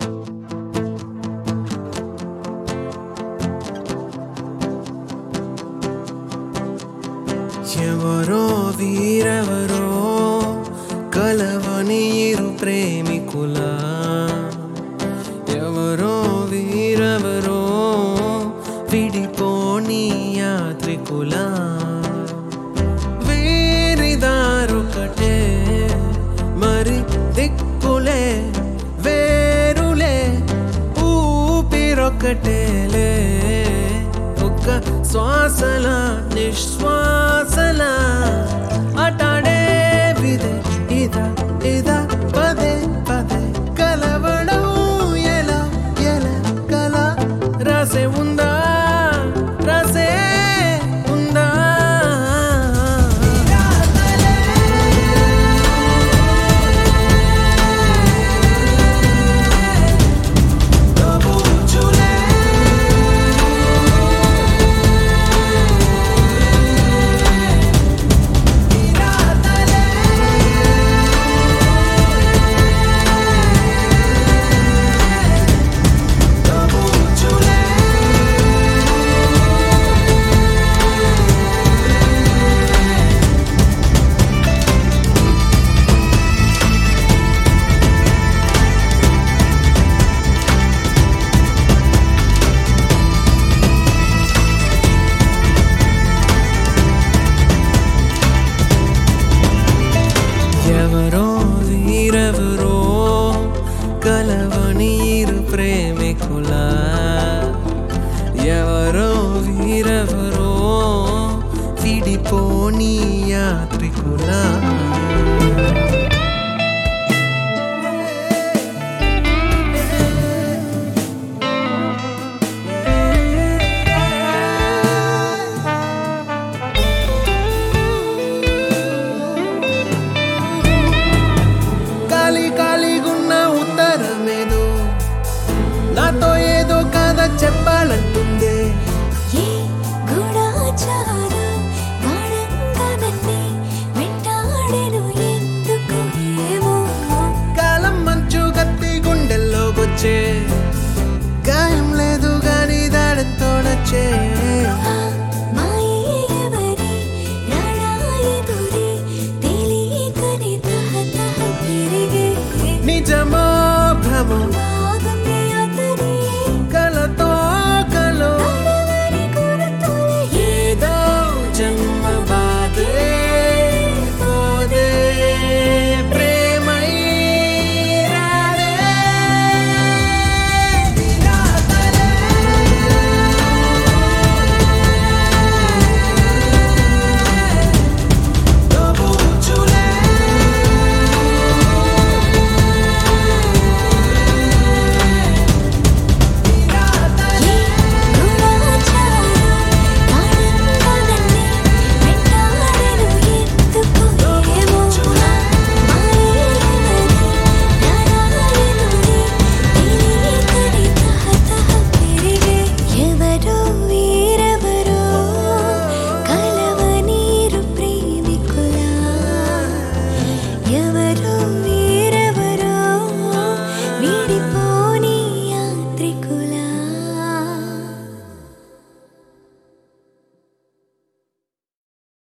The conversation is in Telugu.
ఎవరో వీరెవరో కలవని ఇరు ప్రేమికుల ఎవరో వీరెవరో విడిపోని యాత్రికుల వేరిదారొకటే మరి దిక్కులే వేరులే ఊపిరొకటేలే ఒక్క శ్వాసల నిశ్వాసల అటాడే విదే ఇదా ఇదా పదే పదే కలవడం ఎలా ఎలా కల రాసే ఉందా రాసే ఉందా ఎవరో వీరెవరో కలవని ఇరు ప్రేమికుల ఎవరో వీరెవరో విడిపోని యాత్రికుల ఖాళీగున్న ఉత్తరమేదో నాతో ఏదో కథ చెప్పాలంటుందే ఏ గూఢచారం గాఢంగా నన్నే వెంటాడెను ఎందుకు ఏమో కాలం మంచు కత్తి గుండెల్లోకొచ్చే గాయం లేదు గాని దాడంతో నచ్చే ఆ మాయే ఎవరి రాడాయెదురే తెలియకనే తహ తహ తిరిగే నిజమో భ్రమో